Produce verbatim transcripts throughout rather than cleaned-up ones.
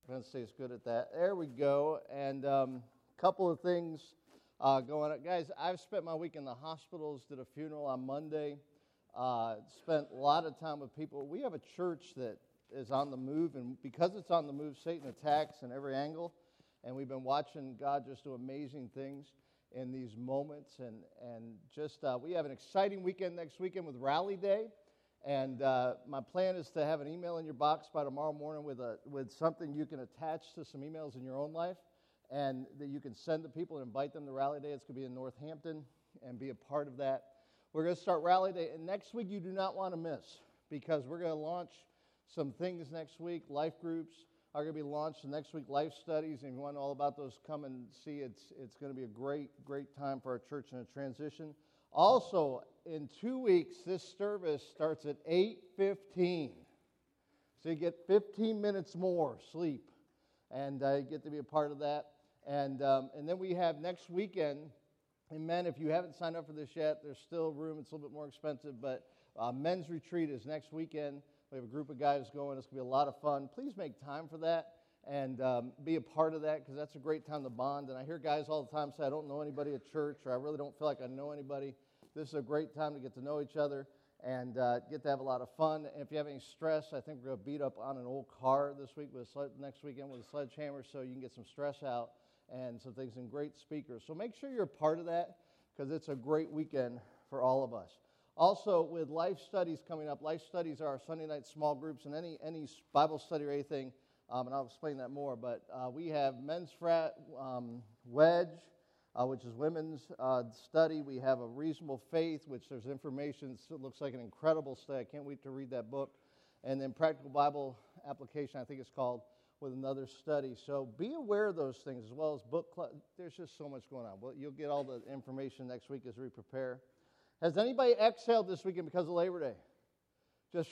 Penn State's good at that. There we go. And a um, couple of things uh, going on. Guys, I've spent my week in the hospitals, did a funeral on Monday, uh, spent a lot of time with people. We have a church that is on the move, and because it's on the move, Satan attacks in every angle. And we've been watching God just do amazing things in these moments. And, and just, uh, we have an exciting weekend next weekend with Rally Day. And uh, my plan is to have an email in your box by tomorrow morning with a with something you can attach to some emails in your own life, and that you can send to people and invite them to Rally Day. It's going to be in Northampton, and be a part of that. We're going to start Rally Day, and next week you do not want to miss, because we're going to launch some things next week. Life groups are going to be launched next week. Life studies, and if you want to know all about those, come and see. It's it's going to be a great great time for our church in a transition. Also, in two weeks, this service starts at eight fifteen. So you get fifteen minutes more sleep, and uh, you get to be a part of that. And um, and then we have next weekend, and men, if you haven't signed up for this yet, there's still room. It's a little bit more expensive, but uh, men's retreat is next weekend. We have a group of guys going. It's going to be a lot of fun. Please make time for that and um, be a part of that, because that's a great time to bond. And I hear guys all the time say, I don't know anybody at church, or I really don't feel like I know anybody. This is a great time to get to know each other and uh, get to have a lot of fun. And if you have any stress, I think we're going to beat up on an old car this week, with a, next weekend with a sledgehammer, so you can get some stress out and some things, and great speakers. So make sure you're a part of that, because it's a great weekend for all of us. Also, with life studies coming up, life studies are our Sunday night small groups, and any any Bible study or anything, um, and I'll explain that more. But uh, we have men's frat, um, wedge, Uh, which is women's uh, study. We have a reasonable faith, which there's information. It looks like an incredible study. I can't wait to read that book. And then practical Bible application, I think it's called, with another study. So be aware of those things, as well as book club. There's just so much going on. Well, you'll get all the information next week as we prepare. Has anybody exhaled this weekend because of Labor Day? Just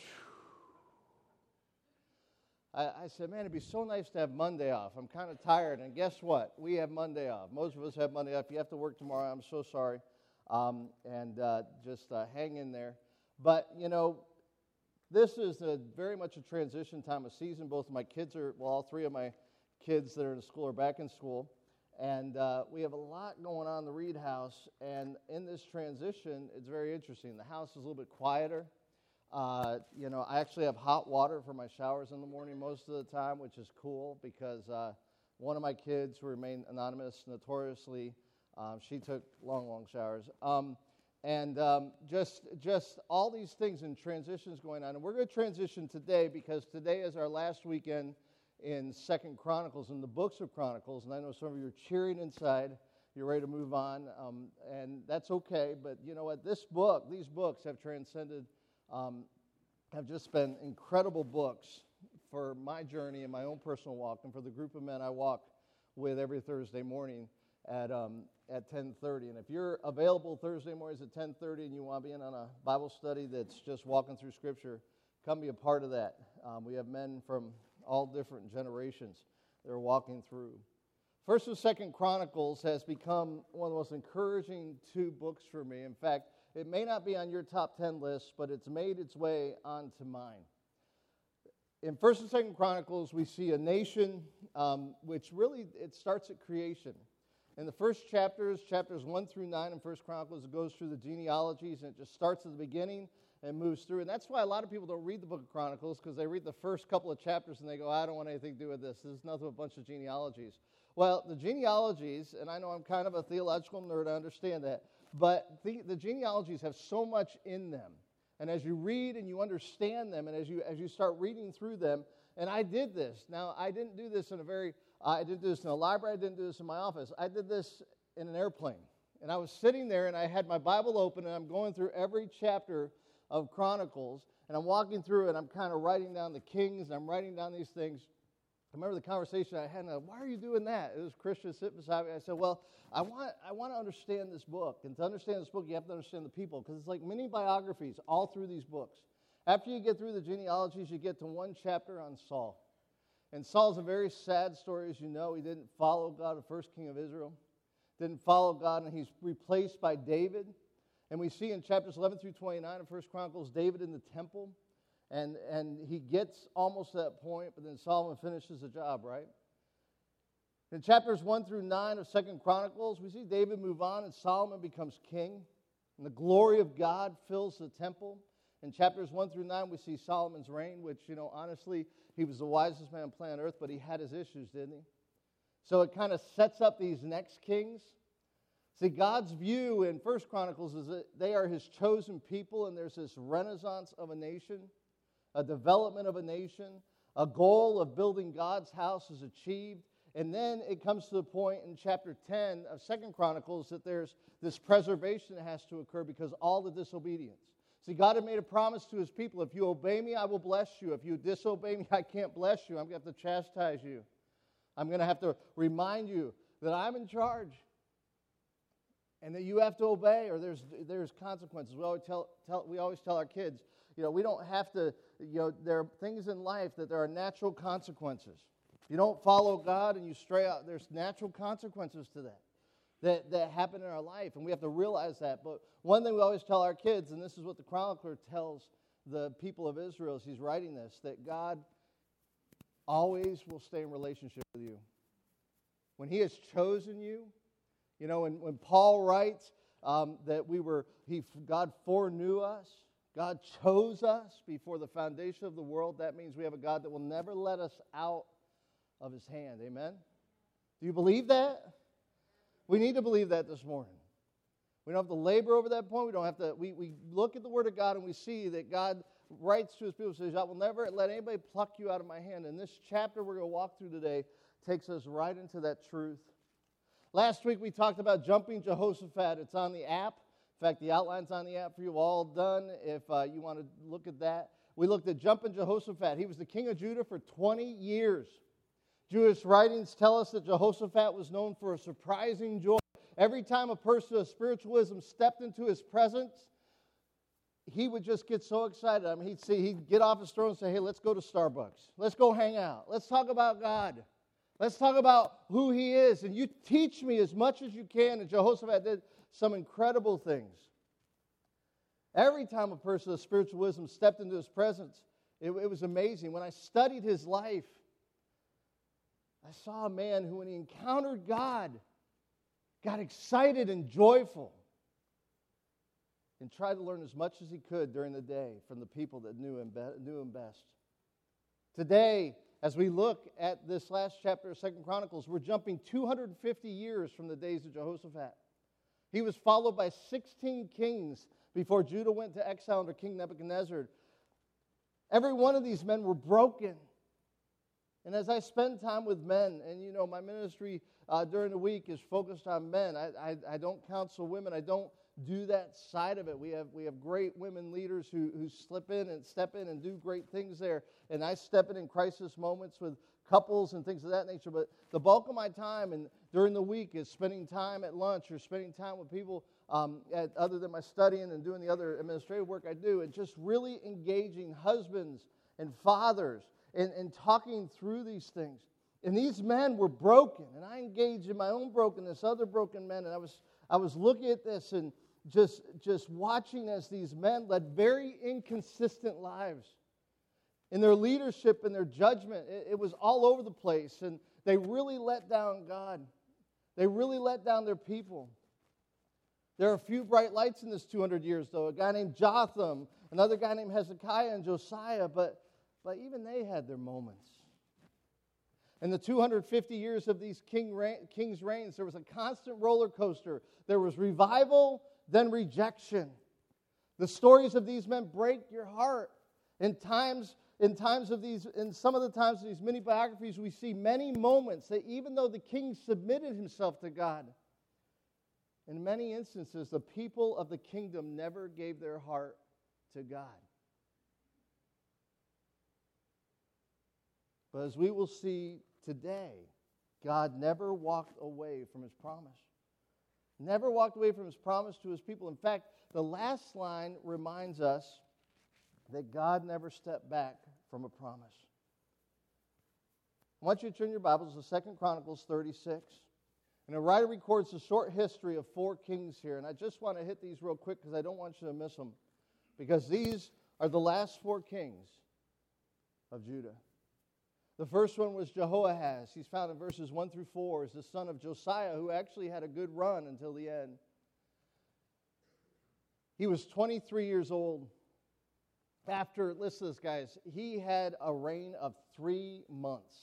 I, I said, man, it'd be so nice to have Monday off. I'm kind of tired, and guess what? We have Monday off. Most of us have Monday off. If you have to work tomorrow, I'm so sorry, um, and uh, just uh, hang in there. But, you know, this is a very much a transition time of season. Both of my kids are, well, all three of my kids that are in school are back in school, and uh, we have a lot going on in the Reed house, and in this transition, it's very interesting. The house is a little bit quieter. Uh, you know, I actually have hot water for my showers in the morning most of the time, which is cool, because uh, one of my kids, who remained anonymous notoriously, um, she took long, long showers. Um, and um, just just all these things and transitions going on. And we're going to transition today, because today is our last weekend in Second Chronicles, in the books of Chronicles. And I know some of you are cheering inside. You're ready to move on, um, and that's okay. But you know what? This book, these books have transcended Um, have just been incredible books for my journey and my own personal walk, and for the group of men I walk with every Thursday morning at um, at ten thirty. And if you're available Thursday mornings at ten thirty and you want to be in on a Bible study that's just walking through Scripture, come be a part of that. Um, we have men from all different generations that are walking through. First and Second Chronicles has become one of the most encouraging two books for me. In fact, it may not be on your top ten list, but it's made its way onto mine. In First and Second Chronicles, we see a nation um, which really, it starts at creation. In the first chapters, chapters one through nine in First Chronicles, it goes through the genealogies, and it just starts at the beginning and moves through. And that's why a lot of people don't read the book of Chronicles, because they read the first couple of chapters and they go, I don't want anything to do with this. This is nothing but a bunch of genealogies. Well, the genealogies, and I know I'm kind of a theological nerd, I understand that, but the, the genealogies have so much in them. And as you read and you understand them, and as you as you start reading through them, and I did this. Now, I didn't do this in a very, uh, I didn't do this in a library, I didn't do this in my office. I did this in an airplane. And I was sitting there, and I had my Bible open, and I'm going through every chapter of Chronicles, and I'm walking through, and I'm kind of writing down the kings, and I'm writing down these things. I remember the conversation I had, and I, why are you doing that? It was Christian sitting beside me. I said, well, I want I want to understand this book. And to understand this book, you have to understand the people, because it's like mini biographies all through these books. After you get through the genealogies, you get to one chapter on Saul. And Saul's a very sad story, as you know. He didn't follow God, the first king of Israel. Didn't follow God, and he's replaced by David. And we see in chapters eleven through twenty-nine of First Chronicles, David in the temple. And, and he gets almost to that point, but then Solomon finishes the job, right? In chapters one through nine of Second Chronicles, we see David move on and Solomon becomes king. And the glory of God fills the temple. In chapters one through nine, we see Solomon's reign, which, you know, honestly, he was the wisest man on planet Earth, but he had his issues, didn't he? So it kind of sets up these next kings. See, God's view in First Chronicles is that they are his chosen people, and there's this renaissance of a nation, a development of a nation, a goal of building God's house is achieved. And then it comes to the point in chapter ten of Second Chronicles that there's this preservation that has to occur because all the disobedience. See, God had made a promise to his people, if you obey me, I will bless you. If you disobey me, I can't bless you. I'm going to have to chastise you. I'm going to have to remind you that I'm in charge and that you have to obey, or there's there's consequences. We always tell, tell we always tell our kids, you know, we don't have to, you know, there are things in life that there are natural consequences. If you don't follow God and you stray out, there's natural consequences to that, that that happen in our life, and we have to realize that. But one thing we always tell our kids, and this is what the chronicler tells the people of Israel as he's writing this, that God always will stay in relationship with you. When he has chosen you, you know, when, when Paul writes um, that we were, he God foreknew us, God chose us before the foundation of the world, that means we have a God that will never let us out of his hand. Amen? Do you believe that? We need to believe that this morning. We don't have to labor over that point. We don't have to, we, we look at the Word of God and we see that God writes to his people and says, I will never let anybody pluck you out of my hand. And this chapter we're going to walk through today takes us right into that truth. Last week we talked about jumping Jehoshaphat. It's on the app. In fact, the outline's on the app for you all done if uh, you want to look at that. We looked at jumping Jehoshaphat. He was the king of Judah for twenty years. Jewish writings tell us that Jehoshaphat was known for a surprising joy. Every time a person of spiritualism stepped into his presence, he would just get so excited. I mean, he'd see, he'd get off his throne and say, hey, let's go to Starbucks. Let's go hang out. Let's talk about God. Let's talk about who he is. And you teach me as much as you can. And Jehoshaphat did some incredible things. Every time a person of spiritualism stepped into his presence, it, it was amazing. When I studied his life, I saw a man who, when he encountered God, got excited and joyful and tried to learn as much as he could during the day from the people that knew him, be- knew him best. Today, as we look at this last chapter of Second Chronicles, we're jumping two hundred fifty years from the days of Jehoshaphat. He was followed by sixteen kings before Judah went to exile under King Nebuchadnezzar. Every one of these men were broken. And as I spend time with men, and you know, my ministry uh, during the week is focused on men. I, I, I don't counsel women. I don't do that side of it. We have we have great women leaders who, who slip in and step in and do great things there. And I step in in crisis moments with couples and things of that nature. But the bulk of my time and during the week is spending time at lunch or spending time with people um, at, other than my studying and doing the other administrative work I do, and just really engaging husbands and fathers and, and talking through these things. And these men were broken, and I engaged in my own brokenness, other broken men, and I was I was looking at this and just just watching as these men led very inconsistent lives. In their leadership and their judgment, it, it was all over the place, and they really let down God. They really let down their people. There are a few bright lights in this two hundred years, though. A guy named Jotham, another guy named Hezekiah and Josiah, but, but even they had their moments. In the two hundred fifty years of these king reign, kings' reigns, there was a constant roller coaster. There was revival, then rejection. The stories of these men break your heart. In times, in times of these, in some of the times of these mini biographies, we see many moments that even though the king submitted himself to God, in many instances, the people of the kingdom never gave their heart to God. But as we will see today, God never walked away from his promise. Never walked away from his promise to his people. In fact, the last line reminds us that God never stepped back from a promise. I want you to turn your Bibles to Second Chronicles thirty-six. And the writer records a short history of four kings here. And I just want to hit these real quick because I don't want you to miss them. Because these are the last four kings of Judah. The first one was Jehoahaz. He's found in verses one through four as the son of Josiah, who actually had a good run until the end. He was twenty-three years old. After, listen to this, guys, he had a reign of three months.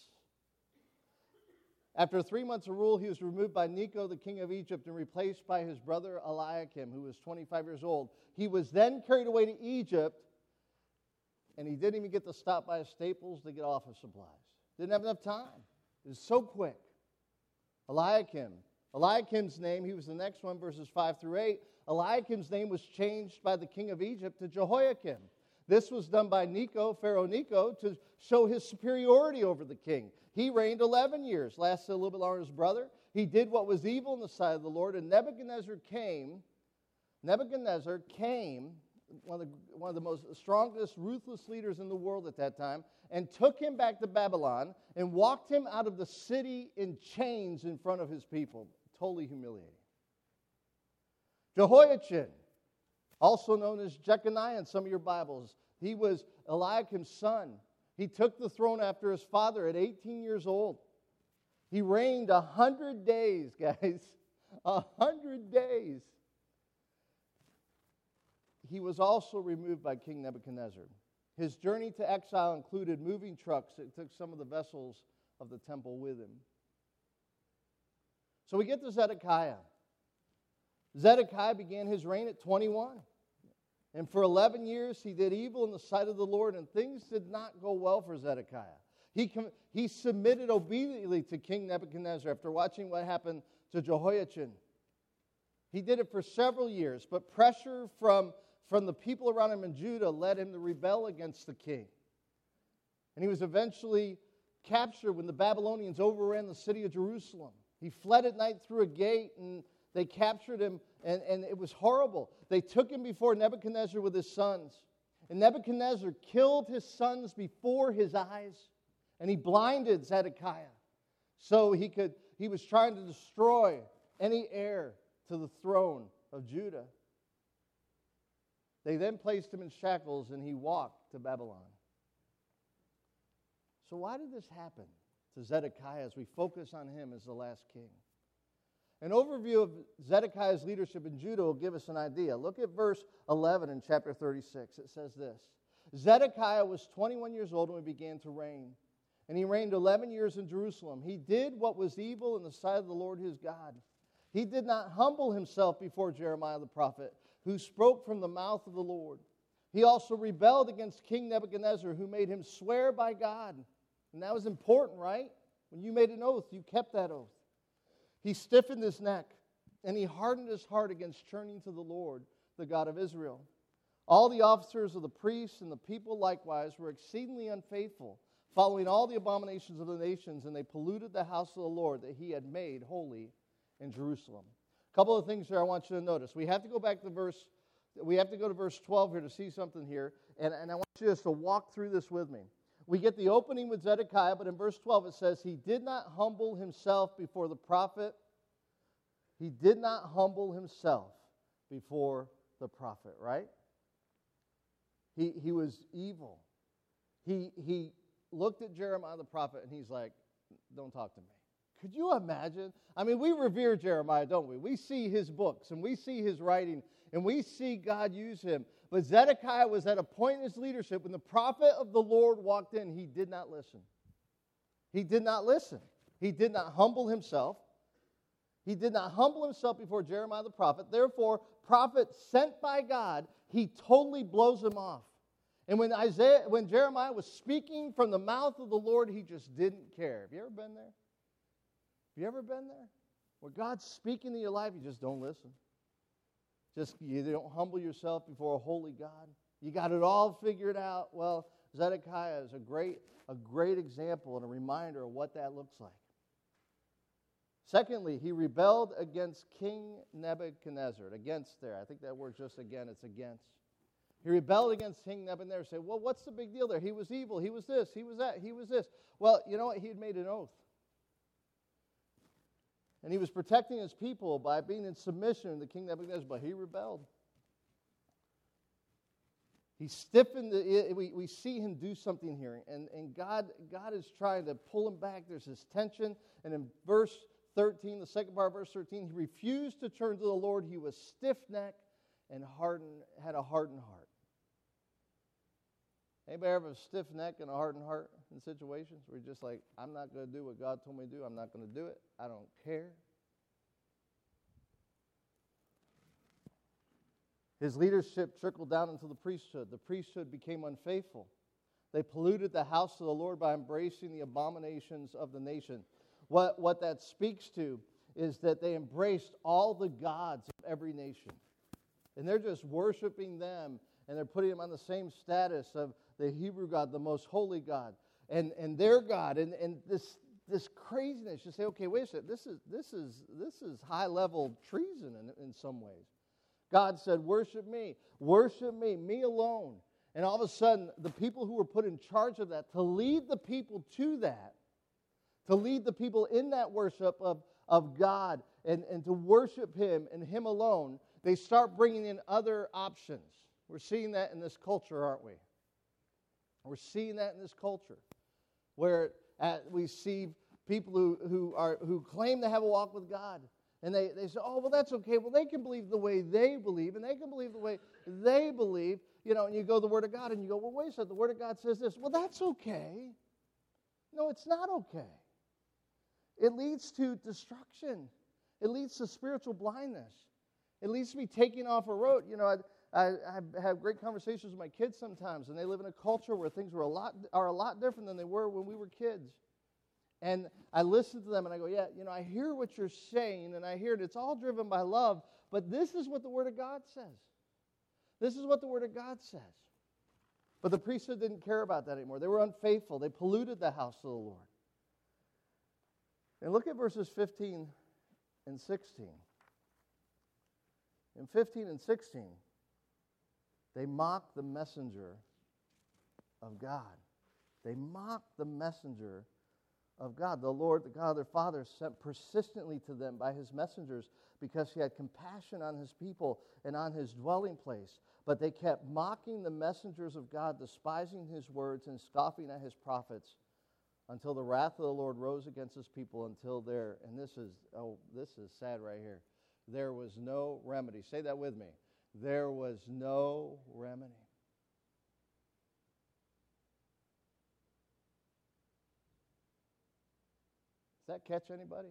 After three months of rule, he was removed by Necho, the king of Egypt, and replaced by his brother Eliakim, who was twenty-five years old. He was then carried away to Egypt, and he didn't even get to stop by Staples to get office supplies. Didn't have enough time. It was so quick. Eliakim. Eliakim's name, he was the next one, verses five through eight. Eliakim's name was changed by the king of Egypt to Jehoiakim. This was done by Necho, Pharaoh Necho, to show his superiority over the king. He reigned eleven years, lasted a little bit longer than his brother. He did what was evil in the sight of the Lord, and Nebuchadnezzar came, Nebuchadnezzar came, one of the, one of the most strongest, ruthless leaders in the world at that time, and took him back to Babylon and walked him out of the city in chains in front of his people. Totally humiliating. Jehoiachin, also known as Jeconiah in some of your Bibles, he was Eliakim's son. He took the throne after his father at eighteen years old. He reigned a hundred days, guys. A hundred days. He was also removed by King Nebuchadnezzar. His journey to exile included moving trucks that took some of the vessels of the temple with him. So we get to Zedekiah. Zedekiah began his reign at twenty-one. And for eleven years, he did evil in the sight of the Lord, and things did not go well for Zedekiah. He, com- he submitted obediently to King Nebuchadnezzar after watching what happened to Jehoiachin. He did it for several years, but pressure from, from the people around him in Judah led him to rebel against the king. And he was eventually captured when the Babylonians overran the city of Jerusalem. He fled at night through a gate, and they captured him, and, and it was horrible. They took him before Nebuchadnezzar with his sons. And Nebuchadnezzar killed his sons before his eyes, and he blinded Zedekiah. So he could he was trying to destroy any heir to the throne of Judah. They then placed him in shackles, and he walked to Babylon. So why did this happen to Zedekiah as we focus on him as the last king? An overview of Zedekiah's leadership in Judah will give us an idea. Look at verse eleven in chapter thirty-six. It says this: Zedekiah was twenty-one years old when he began to reign, and he reigned eleven years in Jerusalem. He did what was evil in the sight of the Lord his God. He did not humble himself before Jeremiah the prophet, who spoke from the mouth of the Lord. He also rebelled against King Nebuchadnezzar, who made him swear by God. And that was important, right? When you made an oath, you kept that oath. He stiffened his neck, and he hardened his heart against turning to the Lord, the God of Israel. All the officers of the priests and the people likewise were exceedingly unfaithful, following all the abominations of the nations, and they polluted the house of the Lord that he had made holy in Jerusalem. A couple of things here I want you to notice. We have to go back to verse, we have to go to verse twelve here to see something here, and, and I want you just to walk through this with me. We get the opening with Zedekiah, but in verse twelve it says, he did not humble himself before the prophet. He did not humble himself before the prophet, right? He, he was evil. He, he looked at Jeremiah the prophet, and he's like, don't talk to me. Could you imagine? I mean, we revere Jeremiah, don't we? We see his books, and we see his writing, and we see God use him. But Zedekiah was at a point in his leadership when the prophet of the Lord walked in, he did not listen. He did not listen. He did not humble himself. He did not humble himself before Jeremiah the prophet. Therefore, prophet sent by God, he totally blows him off. And when Isaiah, when Jeremiah was speaking from the mouth of the Lord, he just didn't care. Have you ever been there? Have you ever been there? Where God's speaking in your life, you just don't listen. Just, you don't humble yourself before a holy God. You got it all figured out. Well, Zedekiah is a great, a great example and a reminder of what that looks like. Secondly, he rebelled against King Nebuchadnezzar. Against there. I think that word just again, it's against. He rebelled against King Nebuchadnezzar. Say, well, what's the big deal there? He was evil. He was this. He was that. He was this. Well, you know what? He had made an oath. And he was protecting his people by being in submission to King Nebuchadnezzar, but he rebelled. He stiffened, the, we, we see him do something here. And, and God, God is trying to pull him back. There's this tension. And in verse thirteen, the second part of verse thirteen, he refused to turn to the Lord. He was stiff-necked and hardened, had a hardened heart. Anybody ever have a stiff neck and a hardened heart in situations where you're just like, I'm not going to do what God told me to do. I'm not going to do it. I don't care. His leadership trickled down into the priesthood. The priesthood became unfaithful. They polluted the house of the Lord by embracing the abominations of the nation. What, what that speaks to is that they embraced all the gods of every nation. And they're just worshiping them, and they're putting them on the same status of the Hebrew God, the most holy God, and, and their God. And, and this this craziness, you say, okay, wait a second, this is this is this is high-level treason in, in some ways. God said, worship me, worship me, me alone. And all of a sudden, the people who were put in charge of that, to lead the people to that, to lead the people in that worship of, of God and, and to worship Him and Him alone, they start bringing in other options. We're seeing that in this culture, aren't we? We're seeing that in this culture, where uh, we see people who, who, are, who claim to have a walk with God. And they, they say, oh, well, that's okay. Well, they can believe the way they believe, and they can believe the way they believe. You know, and you go to the Word of God, and you go, well, wait a second, the Word of God says this. Well, that's okay. No, it's not okay. It leads to destruction. It leads to spiritual blindness. It leads to me taking off a road. You know, I, I, I have great conversations with my kids sometimes, and they live in a culture where things were a lot are a lot different than they were when we were kids. And I listen to them and I go, yeah, you know, I hear what you're saying, and I hear it. It's all driven by love, but this is what the Word of God says. This is what the Word of God says. But the priesthood didn't care about that anymore. They were unfaithful. They polluted the house of the Lord. And look at verses fifteen and sixteen. In fifteen and sixteen, they mock the messenger of God. They mock the messenger of God. The Lord, the God of their fathers, sent persistently to them by His messengers because He had compassion on His people and on His dwelling place. But they kept mocking the messengers of God, despising His words and scoffing at His prophets, until the wrath of the Lord rose against His people, until there, and this is, oh, this is sad right here, there was no remedy. Say that with me. There was no remedy. Does that catch anybody?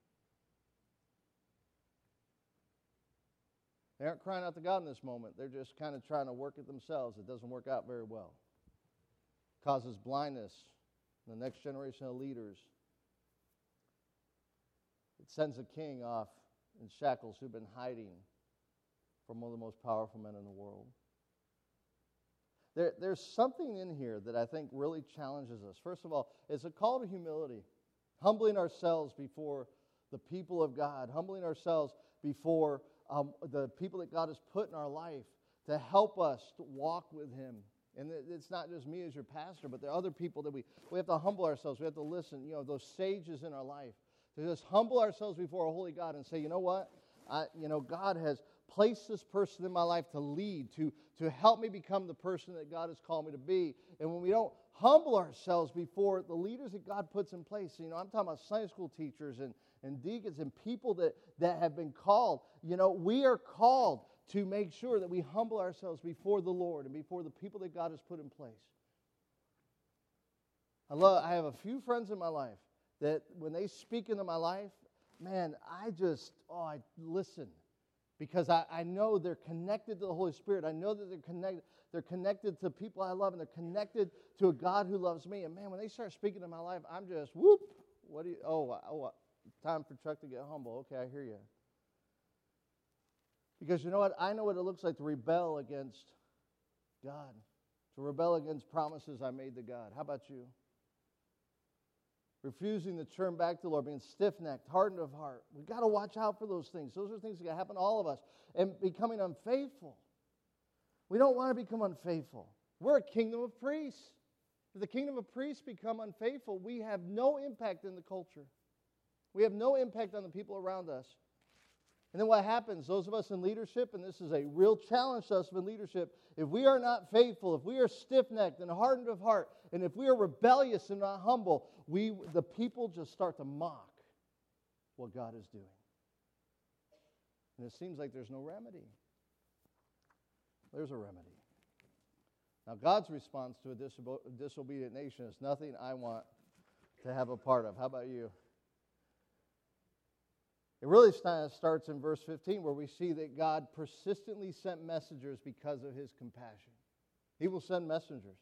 They aren't crying out to God in this moment. They're just kind of trying to work it themselves. It doesn't work out very well. It causes blindness in the next generation of leaders. It sends a king off in shackles who've been hiding from one of the most powerful men in the world. There, there's something in here that I think really challenges us. First of all, it's a call to humility. Humbling ourselves before the people of God, humbling ourselves before um, the people that God has put in our life to help us to walk with Him. And it's not just me as your pastor, but there are other people that we, we have to humble ourselves. We have to listen, you know, those sages in our life, to just humble ourselves before a holy God and say, you know what, I, you know, God has placed this person in my life to lead, to, to help me become the person that God has called me to be. And when we don't humble ourselves before the leaders that God puts in place, you know, I'm talking about Sunday school teachers and, and deacons and people that, that have been called. You know, we are called to make sure that we humble ourselves before the Lord and before the people that God has put in place. I love, I have a few friends in my life that when they speak into my life, man, I just, oh, I listen. Because I, I know they're connected to the Holy Spirit. I know that they're connected. They're connected to people I love, and they're connected to a God who loves me. And man, when they start speaking in my life, I'm just whoop. What do you? Oh, oh, time for Chuck to get humble. Okay, I hear you. Because you know what? I know what it looks like to rebel against God, to rebel against promises I made to God. How about you? Refusing to turn back to the Lord, being stiff-necked, hardened of heart. We've got to watch out for those things. Those are things that can happen to all of us. And becoming unfaithful. We don't want to become unfaithful. We're a kingdom of priests. If the kingdom of priests become unfaithful, we have no impact in the culture. We have no impact on the people around us. And then what happens, those of us in leadership, and this is a real challenge to us in leadership, if we are not faithful, if we are stiff-necked and hardened of heart, and if we are rebellious and not humble, we, the people just start to mock what God is doing. And it seems like there's no remedy. There's a remedy. Now, God's response to a disobe- disobedient nation is nothing I want to have a part of. How about you? It really starts in verse fifteen, where we see that God persistently sent messengers because of his compassion. He will send messengers.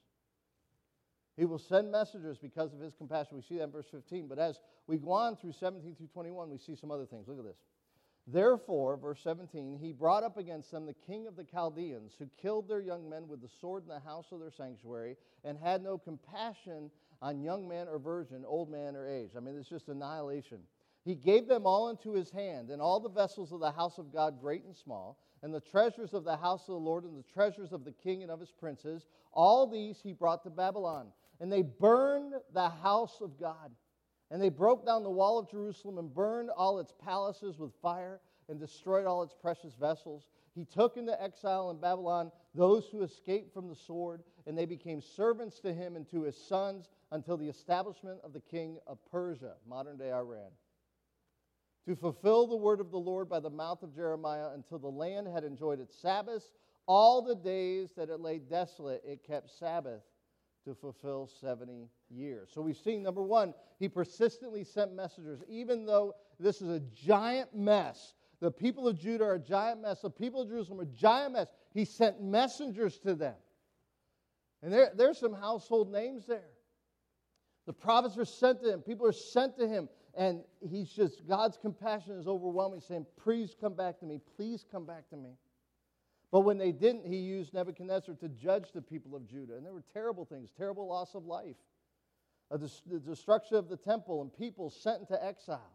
He will send messengers because of his compassion. We see that in verse fifteen. But as we go on through seventeen through twenty-one, we see some other things. Look at this. Therefore, verse seventeen, he brought up against them the king of the Chaldeans, who killed their young men with the sword in the house of their sanctuary, and had no compassion on young man or virgin, old man or age. I mean, it's just annihilation. He gave them all into his hand, and all the vessels of the house of God, great and small, and the treasures of the house of the Lord, and the treasures of the king and of his princes. All these he brought to Babylon. And they burned the house of God. And they broke down the wall of Jerusalem and burned all its palaces with fire and destroyed all its precious vessels. He took into exile in Babylon those who escaped from the sword, and they became servants to him and to his sons until the establishment of the king of Persia, modern-day Iran, to fulfill the word of the Lord by the mouth of Jeremiah, until the land had enjoyed its Sabbaths. All the days that it lay desolate, it kept Sabbath to fulfill seventy years. So we've seen, number one, he persistently sent messengers, even though this is a giant mess. The people of Judah are a giant mess. The people of Jerusalem are a giant mess. He sent messengers to them. And there, there's some household names there. The prophets are sent to him. People are sent to him. And he's just, God's compassion is overwhelming, saying, please come back to me. Please come back to me. But when they didn't, he used Nebuchadnezzar to judge the people of Judah. And there were terrible things, terrible loss of life, a dis- the destruction of the temple, and people sent into exile.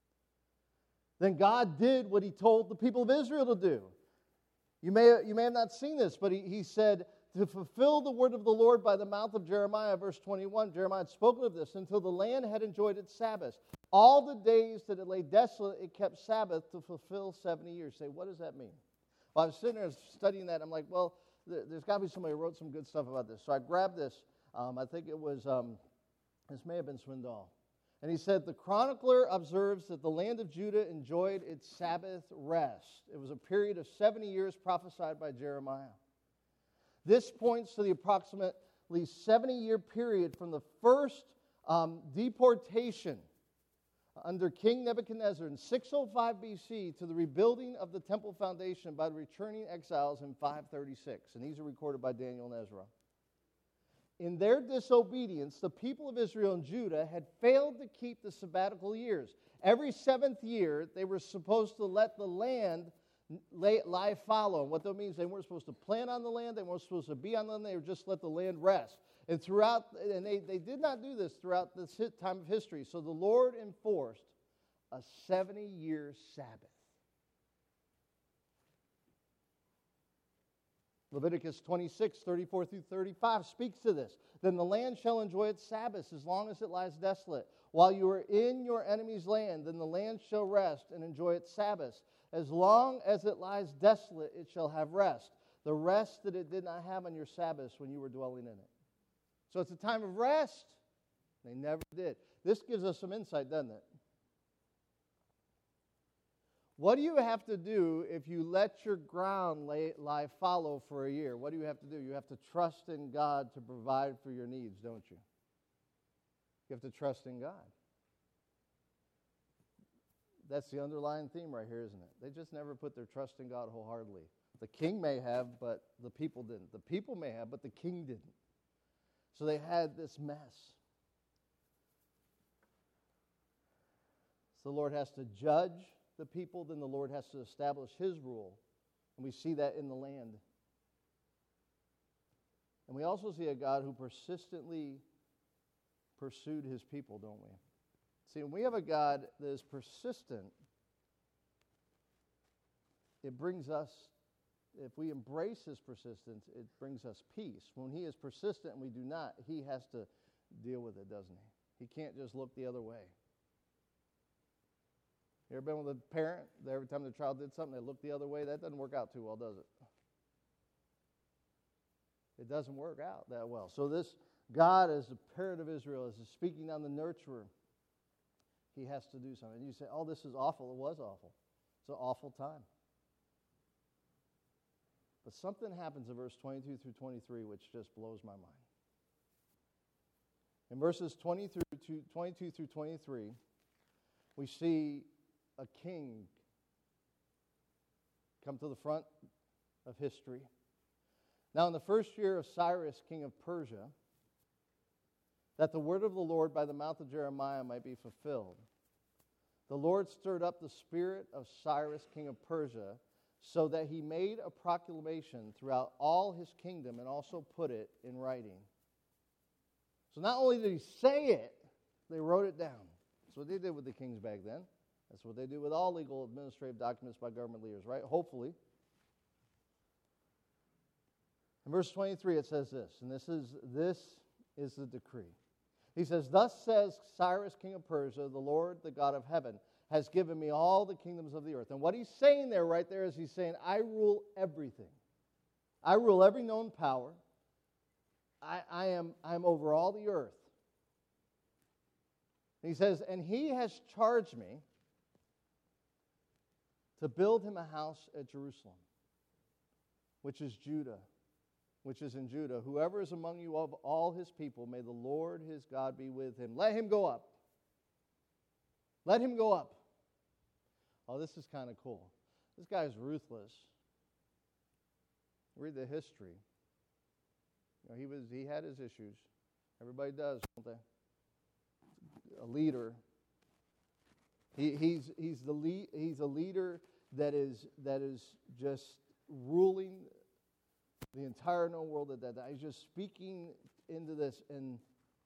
Then God did what he told the people of Israel to do. You may, you may have not seen this, but he, he said, to fulfill the word of the Lord by the mouth of Jeremiah, verse twenty-one, Jeremiah had spoken of this, until the land had enjoyed its Sabbath. All the days that it lay desolate, it kept Sabbath to fulfill seventy years. Say, what does that mean? Well, I was sitting there studying that. I'm like, well, there, there's got to be somebody who wrote some good stuff about this. So I grabbed this. Um, I think it was, um, this may have been Swindoll. And he said, the chronicler observes that the land of Judah enjoyed its Sabbath rest. It was a period of seventy years prophesied by Jeremiah. This points to the approximately seventy-year period from the first um, deportation under King Nebuchadnezzar in six oh five B C to the rebuilding of the temple foundation by the returning exiles in five thirty-six. And these are recorded by Daniel and Ezra. In their disobedience, the people of Israel and Judah had failed to keep the sabbatical years. Every seventh year, they were supposed to let the land lie fallow. And what that means, they weren't supposed to plant on the land, they weren't supposed to be on the land, they were just let the land rest. And throughout, and they, they did not do this throughout this time of history. So the Lord enforced a seventy-year Sabbath. Leviticus twenty-six, thirty-four through thirty-five speaks to this. Then the land shall enjoy its Sabbaths as long as it lies desolate. While you are in your enemy's land, then the land shall rest and enjoy its Sabbaths. As long as it lies desolate, it shall have rest. The rest that it did not have on your Sabbaths when you were dwelling in it. So it's a time of rest. They never did. This gives us some insight, doesn't it? What do you have to do if you let your ground lay, lie fallow for a year? What do you have to do? You have to trust in God to provide for your needs, don't you? You have to trust in God. That's the underlying theme right here, isn't it? They just never put their trust in God wholeheartedly. The king may have, but the people didn't. The people may have, but the king didn't. So they had this mess. So the Lord has to judge the people, then the Lord has to establish his rule. And we see that in the land. And we also see a God who persistently pursued his people, don't we? See, when we have a God that is persistent, it brings us, if we embrace his persistence, it brings us peace. When he is persistent and we do not, he has to deal with it, doesn't he? He can't just look the other way. You ever been with a parent, that every time their child did something, they looked the other way? That doesn't work out too well, does it? It doesn't work out that well. So this God, as the parent of Israel, as speaking on the nurturer, he has to do something. And you say, oh, this is awful. It was awful. It's an awful time. But something happens in verse twenty-two through twenty-three which just blows my mind. In verses twenty through to twenty-two through twenty-three, we see a king come to the front of history. Now, in the first year of Cyrus, king of Persia, that the word of the Lord by the mouth of Jeremiah might be fulfilled, the Lord stirred up the spirit of Cyrus, king of Persia, so that he made a proclamation throughout all his kingdom and also put it in writing. So not only did he say it, they wrote it down. That's what they did with the kings back then. That's what they do with all legal administrative documents by government leaders, right? Hopefully. In verse twenty-three it says this, and this is this is the decree. He says, "Thus says Cyrus, king of Persia, the Lord, the God of heaven, has given me all the kingdoms of the earth." And what he's saying there, right there, is he's saying, I rule everything. I rule every known power. I, I am I am over all the earth. And he says, and he has charged me to build him a house at Jerusalem, which is Judah, which is in Judah. Whoever is among you of all his people, may the Lord his God be with him. Let him go up. Let him go up. Oh, this is kind of cool. This guy's ruthless. Read the history. You know, he was he had his issues. Everybody does, don't they? A leader. He, he's he's the lead, he's a leader that is that is just ruling the entire known world at that time. He's just speaking into this. In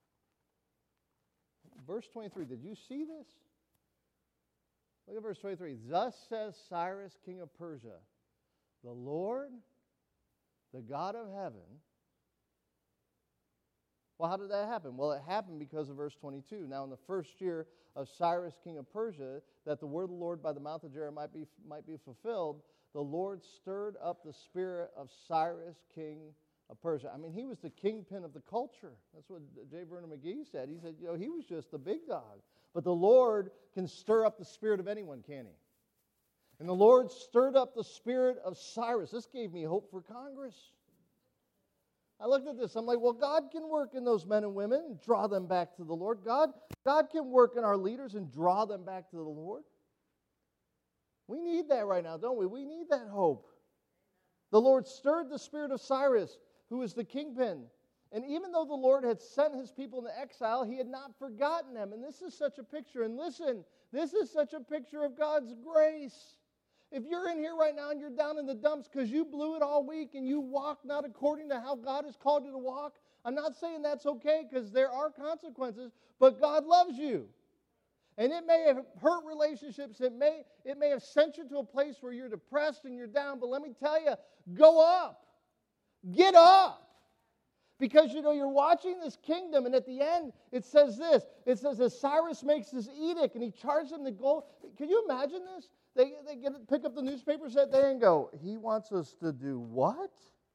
verse twenty-three, did you see this? Look at verse twenty-three. Thus says Cyrus, king of Persia, the Lord, the God of heaven. Well, how did that happen? Well, it happened because of verse twenty-two. Now, in the first year of Cyrus, king of Persia, that the word of the Lord by the mouth of Jeremiah might be, might be fulfilled, the Lord stirred up the spirit of Cyrus, king of Persia. I mean, he was the kingpin of the culture. That's what J. Vernon McGee said. He said, you know, he was just the big dog. But the Lord can stir up the spirit of anyone, can he? And the Lord stirred up the spirit of Cyrus. This gave me hope for Congress. I looked at this. I'm like, well, God can work in those men and women and draw them back to the Lord. God, God can work in our leaders and draw them back to the Lord. We need that right now, don't we? We need that hope. The Lord stirred the spirit of Cyrus, who was the kingpin. And even though the Lord had sent his people into exile, he had not forgotten them. And this is such a picture. And listen, this is such a picture of God's grace. If you're in here right now and you're down in the dumps because you blew it all week and you walked not according to how God has called you to walk, I'm not saying that's okay because there are consequences, but God loves you. And it may have hurt relationships. It may, it may have sent you to a place where you're depressed and you're down, but let me tell you, go up. Get up. Because, you know, you're watching this kingdom, and at the end, it says this. It says that Cyrus makes this edict, and he charges them to go. Can you imagine this? They, they get pick up the newspapers that day and go, he wants us to do what?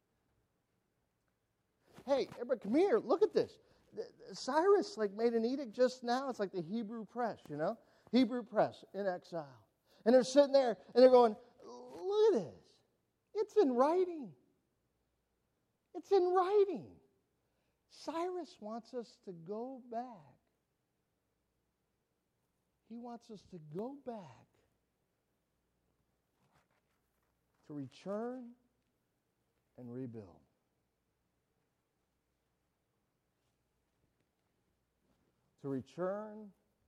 Hey, everybody, come here. Look at this. Cyrus, like, made an edict just now. It's like the Hebrew press, you know? Hebrew press in exile. And they're sitting there, and they're going, look at this. It's in writing. It's in writing. Cyrus wants us to go back. He wants us to go back. To return and rebuild. To return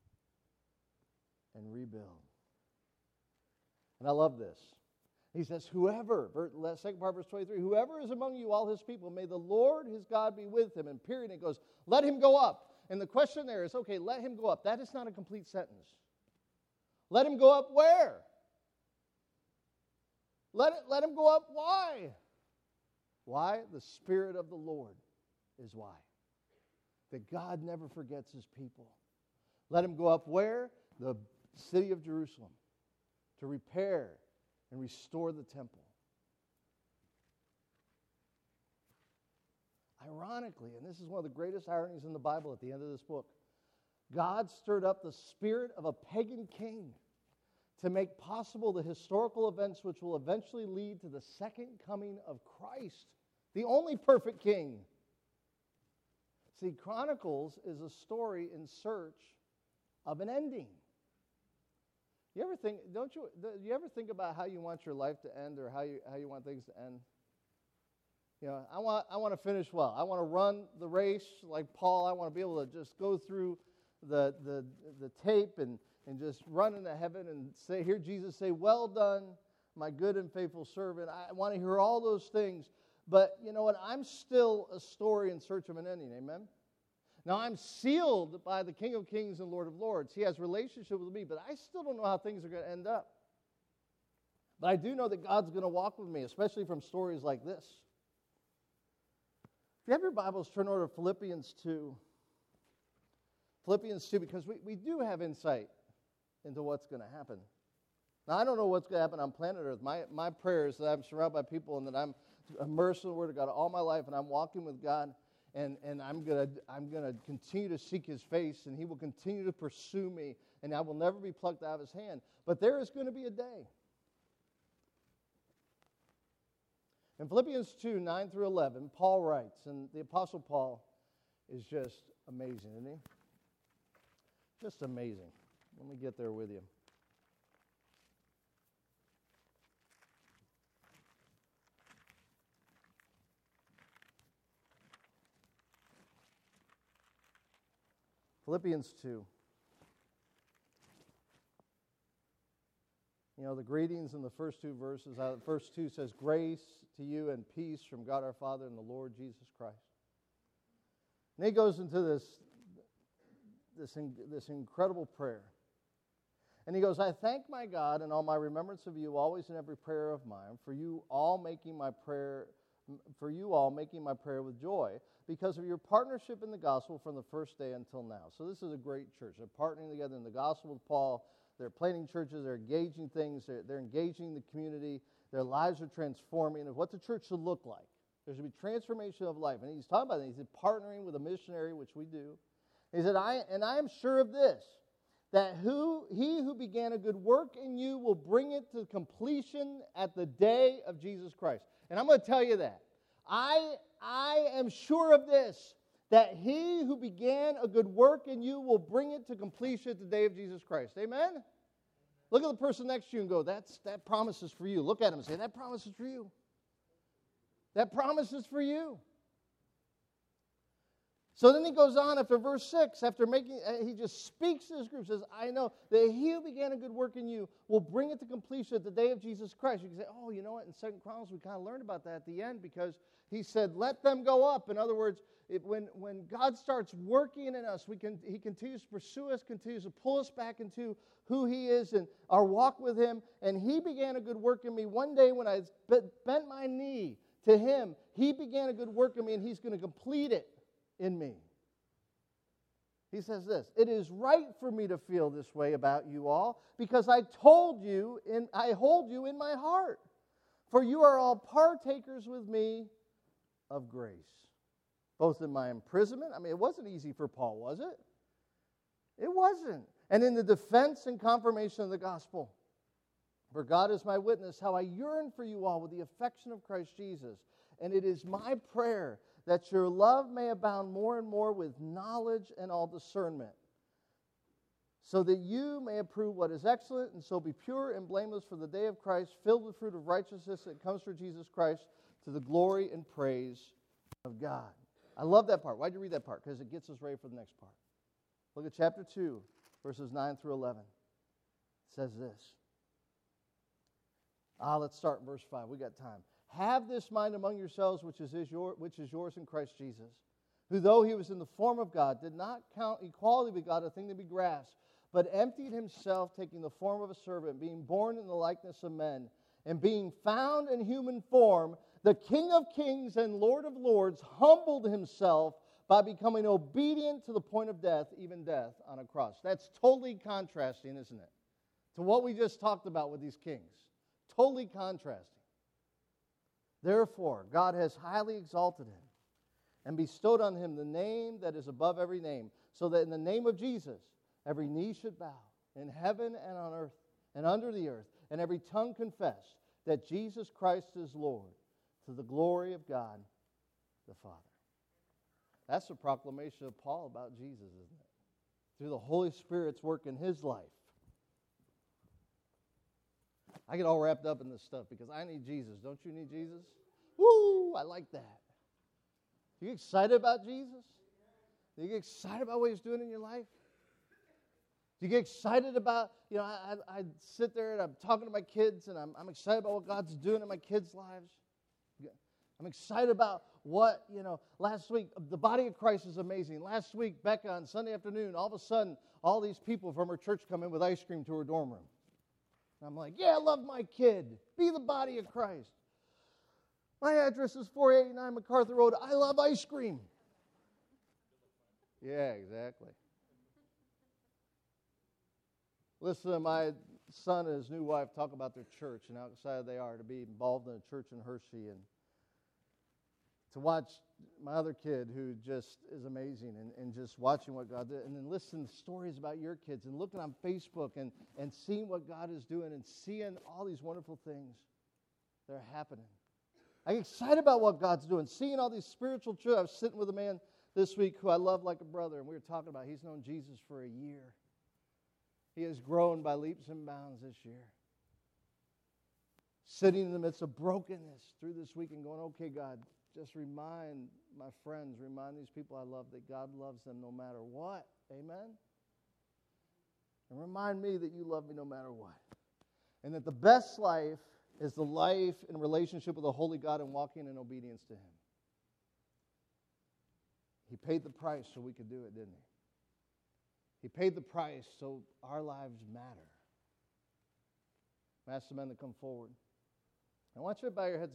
and rebuild. And I love this. He says, whoever, second part, verse twenty-three, whoever is among you, all his people, may the Lord his God be with him. And period, it goes, let him go up. And the question there is, okay, let him go up. That is not a complete sentence. Let him go up where? Let it, let him go up. Why? Why? The Spirit of the Lord is why. That God never forgets his people. Let him go up where? The city of Jerusalem. to repair and restore the temple. Ironically, and this is one of the greatest ironies in the Bible at the end of this book, God stirred up the spirit of a pagan king to make possible the historical events which will eventually lead to the second coming of Christ, the only perfect king. See, Chronicles is a story in search of an ending. You ever think, don't you, do you ever think about how you want your life to end or how you, how you want things to end? You know, I want, I want to finish well. I want to run the race like Paul. I want to be able to just go through the, the, the tape and, and just run into heaven and say, hear Jesus say, well done, my good and faithful servant. I want to hear all those things. But you know what? I'm still a story in search of an ending. Amen? Now, I'm sealed by the King of Kings and Lord of Lords. He has a relationship with me, but I still don't know how things are going to end up. But I do know that God's going to walk with me, especially from stories like this. If you have your Bibles, turn over to Philippians two. Philippians two, because we, we do have insight into what's going to happen. Now, I don't know what's going to happen on planet Earth. My, my prayer is that I'm surrounded by people and that I'm immersed in the Word of God all my life and I'm walking with God. And, and I'm going to I'm gonna continue to seek His face, and He will continue to pursue me, and I will never be plucked out of His hand. But there is going to be a day. In Philippians two, nine through eleven, Paul writes, and the Apostle Paul is just amazing, isn't he? Just amazing. Let me get there with you. Philippians two. You know, the greetings in the first two verses, uh, the first two says, grace to you and peace from God our Father and the Lord Jesus Christ. And he goes into this, this, this incredible prayer. And he goes, I thank my God in all my remembrance of you, always in every prayer of mine, for you all making my prayer, for you all making my prayer with joy, because of your partnership in the gospel from the first day until now. So this is a great church. They're partnering together in the gospel with Paul. They're planting churches. They're engaging things. They're, they're engaging the community. Their lives are transforming of what the church should look like. There should be transformation of life. And he's talking about that. He said, partnering with a missionary, which we do. He said, I and I am sure of this, that who he who began a good work in you will bring it to completion at the day of Jesus Christ. And I'm going to tell you that. I, I am sure of this, that he who began a good work in you will bring it to completion at the day of Jesus Christ. Amen? Look at the person next to you and go, That's, that promise is for you. Look at him and say, that promise is for you. That promise is for you. So then he goes on after verse six, after making, uh, he just speaks to this group, says, I know that he who began a good work in you will bring it to completion at the day of Jesus Christ. You can say, oh, you know what, in Second Chronicles we kind of learned about that at the end because he said, let them go up. In other words, it, when, when God starts working in us, we can, he continues to pursue us, continues to pull us back into who he is and our walk with him. And he began a good work in me. One day when I bent my knee to him, he began a good work in me and he's going to complete it in me. He says this, it is right for me to feel this way about you all because I told you and I hold you in my heart. For you are all partakers with me of grace. Both in my imprisonment, I mean, it wasn't easy for Paul, was it? It wasn't. And in the defense and confirmation of the gospel. For God is my witness, how I yearn for you all with the affection of Christ Jesus. And it is my prayer that your love may abound more and more with knowledge and all discernment, so that you may approve what is excellent, and so be pure and blameless for the day of Christ, filled with fruit of righteousness that comes through Jesus Christ, to the glory and praise of God. I love that part. Why'd you read that part? Because it gets us ready for the next part. Look at chapter two, verses nine through eleven. It says this. Ah, let's start in verse five. We got time. Have this mind among yourselves, which is, is your, which is yours in Christ Jesus, who though he was in the form of God, did not count equality with God a thing to be grasped, but emptied himself, taking the form of a servant, being born in the likeness of men, and being found in human form, the King of kings and Lord of lords humbled himself by becoming obedient to the point of death, even death on a cross. That's totally contrasting, isn't it? to what we just talked about with these kings. Totally contrasting. Therefore, God has highly exalted him and bestowed on him the name that is above every name, so that in the name of Jesus, every knee should bow in heaven and on earth and under the earth, and every tongue confess that Jesus Christ is Lord, to the glory of God the Father. That's the proclamation of Paul about Jesus, isn't it? Through the Holy Spirit's work in his life. I get all wrapped up in this stuff because I need Jesus. Don't you need Jesus? Woo! I like that. You get excited about Jesus? Do you get excited about what he's doing in your life? Do you get excited about, you know, I, I, I sit there and I'm talking to my kids and I'm, I'm excited about what God's doing in my kids' lives. I'm excited about what, you know, last week, the body of Christ is amazing. Last week, Becca, on Sunday afternoon, all of a sudden, all these people from her church come in with ice cream to her dorm room. And I'm like, yeah, I love my kid. Be the body of Christ. My address is four eighty-nine MacArthur Road. I love ice cream. Yeah, exactly. Listen to my son and his new wife talk about their church and how excited they are to be involved in a church in Hershey, and to watch my other kid who just is amazing, and, and just watching what God did, and then listen to stories about your kids and looking on Facebook and, and seeing what God is doing and seeing all these wonderful things that are happening. I get excited about what God's doing, seeing all these spiritual truths. I was sitting with a man this week who I love like a brother, and we were talking about he's known Jesus for a year. He has grown by leaps and bounds this year. Sitting in the midst of brokenness through this week and going, okay, God, just remind my friends, remind these people I love that God loves them no matter what. Amen? And remind me that you love me no matter what. And that the best life is the life in relationship with a holy God and walking in obedience to him. He paid the price so we could do it, didn't he? He paid the price so our lives matter. I'm asking the men to come forward. I want you to bow your heads.